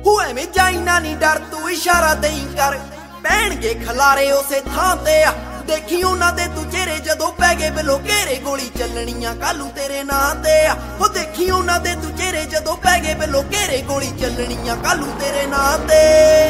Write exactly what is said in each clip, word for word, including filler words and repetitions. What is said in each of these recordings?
हुए में जाइना नी डर तू इशारा दई कर पैणगे खलारे उसे थां ते आ देखी उन्हां दे तू चेहरे जदों पै गए बिलो घेरे गोली चलनियां कालू तेरे नां ते आ हो देखी उन्हां दे तू चेहरे जदों पै गए बिलो घेरे गोली चलनियां कालू तेरे नां ते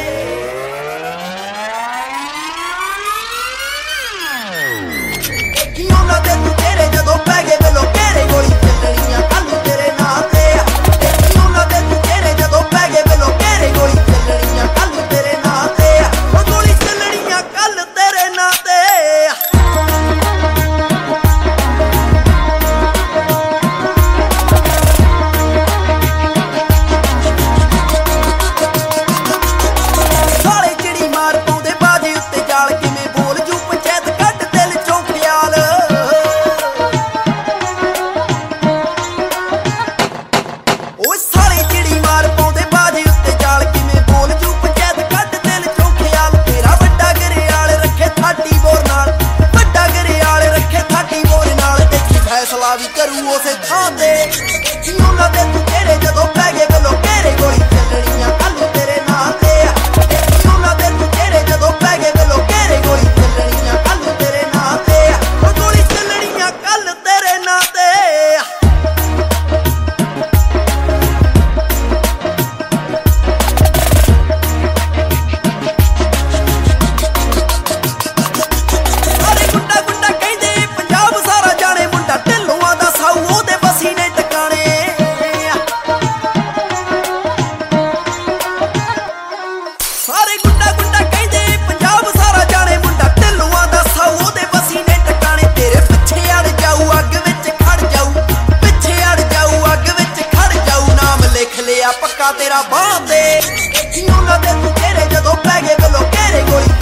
देखी उन्हां दे तू चेहरे जदों पै गए बिलो घेरे गोली चलनियां कालू तेरे नां ते आ देखी उन्हां दे तू चेहरे जदों पै गए बिलो घेरे गोली चलनियां कालू तेरे नां ते आ ओ गोली चलनियां कल तेरे नां ते भी करूं उसे थां ते देखी उन्हां दे तू चेहरे जदों पै गए बिलो घेरे गोली चलनियां कालू तेरे नां ते आ देखी उन्हां दे तू चेहरे जदों पै गए बिलो घेरे गोली चलनियां कालू तेरे नां ते आ ओ गोली चलनियां कल तेरे नां ते पक्का तेरा बांध दे देखी उन्हां दे तू चेहरे जदों पै गए बिलो घेरे गोली